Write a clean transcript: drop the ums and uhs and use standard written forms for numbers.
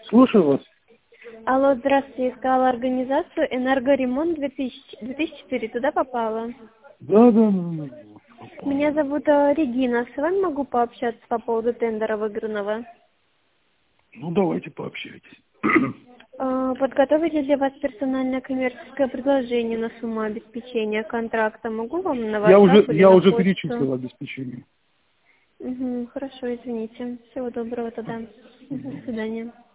Слушаю вас. Алло, здравствуйте. Искала организацию «Энергоремонт 2004». Туда попала? Да. Меня зовут Регина. С вами могу пообщаться по поводу тендера выигранного? Ну, давайте пообщайтесь. Подготовить ли для вас персональное коммерческое предложение на сумму обеспечения контракта? Могу вам на WhatsApp или Я на уже почту? перечислил обеспечение. Хорошо, извините. Всего доброго тогда. До свидания.